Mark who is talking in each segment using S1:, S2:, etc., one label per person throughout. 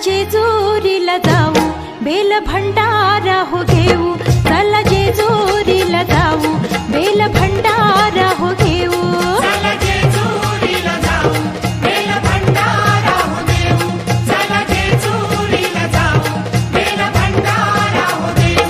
S1: जेजुरीला जाऊ, बेल भंडारा हो घेऊ. चला जेजुरीला जाऊ, बेल भंडारा हो घेऊ.
S2: चला जेजुरीला जाऊ, बेल भंडारा हो देऊ. चला जेजुरीला जाऊ, बेल भंडारा हो देऊ.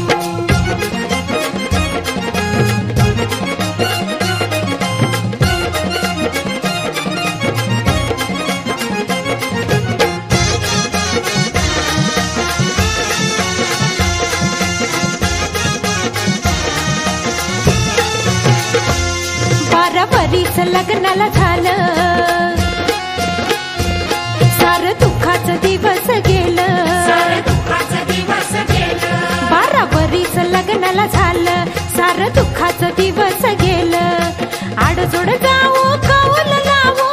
S1: वरीच लग्नाला झालं, सार दुःखाचं दिवस गेलं.
S2: सारे दुःखाचं दिवस गेलं.
S1: 12 वरीच लग्नाला झालं, सार दुःखाचं दिवस गेलं. आडजोड जाऊ कौल लावू,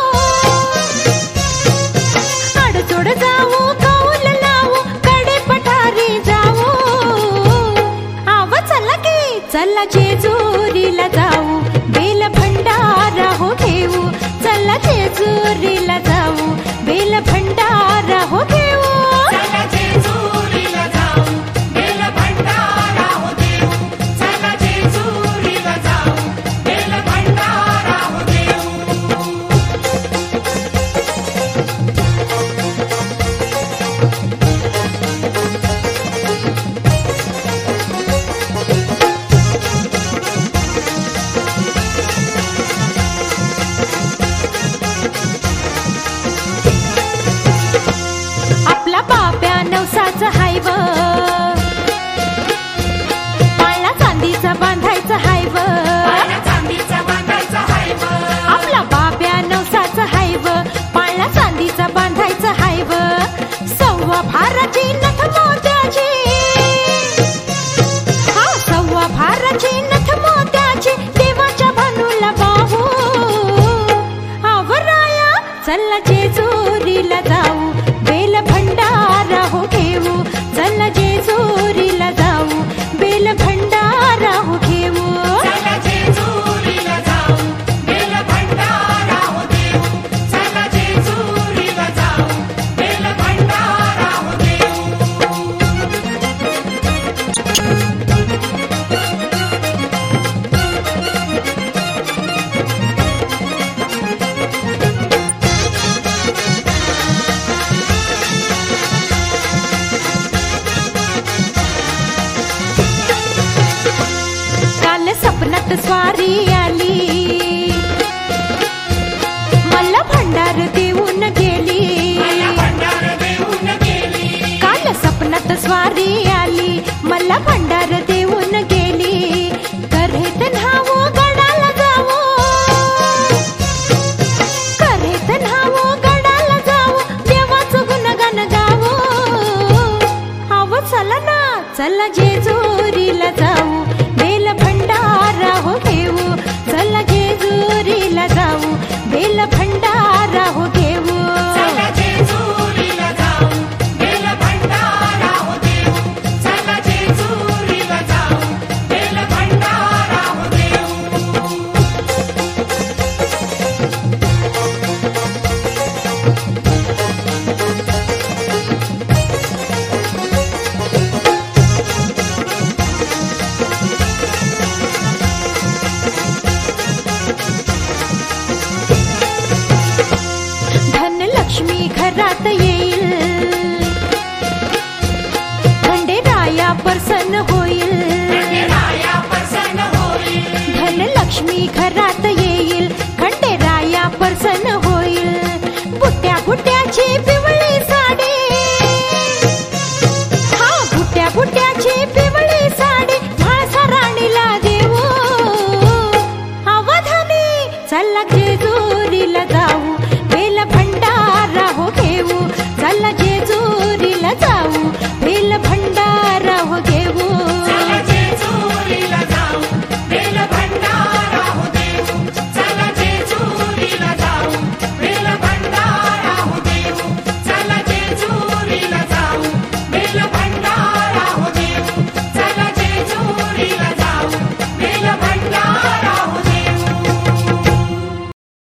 S1: आडजोड जाऊ कौल लावू, कडे पठारी जाऊ. आव चला की चला जेजुरीला जाऊ, बेल भंडारा हो घेऊ. चला जेजुरीला जाऊ, बेल भंडारा हो घेऊ.
S2: चला जेजुरीला जाऊ, बेल भंडारा हो देऊ. चला जेजुरीला जाऊ, बेल भंडारा हो देऊ.
S1: आपला बाप्या नवसाचा हायव, पाळणा चांदीचा बांधायचा हायव.
S2: पाळणा चांदीचा बांधायचा हायव.
S1: आपला बाप्या नवसाचा हायव, पाळणा चांदीचा बांधायचा हायव. सव्वा भाराची नथ मोत्याची, हा सव्वा भाराची नथ मोत्याची, देवाच्या भानूला बाहू. आवराया चला जेजुरीला जाऊ, बेल भंडारा हो घेऊ. चला जेजुरीला जाऊ, बेल भंडारा हो घेऊ.
S2: चला जेजुरीला जाऊ, बेल भंडारा हो देऊ. चला जेजुरीला जाऊ, बेल भंडारा हो देऊ.
S1: काल सपनात स्वारी आली, मला भंडार देऊन गेली.
S2: मला भंडार देऊन गेली.
S1: काल सपनात स्वारी आली, मला भंडार देऊन गेली. करेत न्हावो गडाला जाऊ, करेत न्हावो गडाला जाऊ, देवाचं गुणगान गावो. आव चला ना चला जेजुरीला जाऊ, बेल भंडारा हो घेऊ. चला जेजुरीला जाऊ, बेल भंडारा हो घेऊ.
S2: चला जेजुरीला जाऊ, बेल भंडारा हो देऊ. चला जेजुरीला जाऊ, बेल भंडारा हो देऊ.
S1: धनलक्ष्मी घरात येईल, खंडेराया प्रसन्न होईल.
S2: राया प्रसन्न होईल.
S1: धनलक्ष्मी घरात येईल, खंडेराया प्रसन्न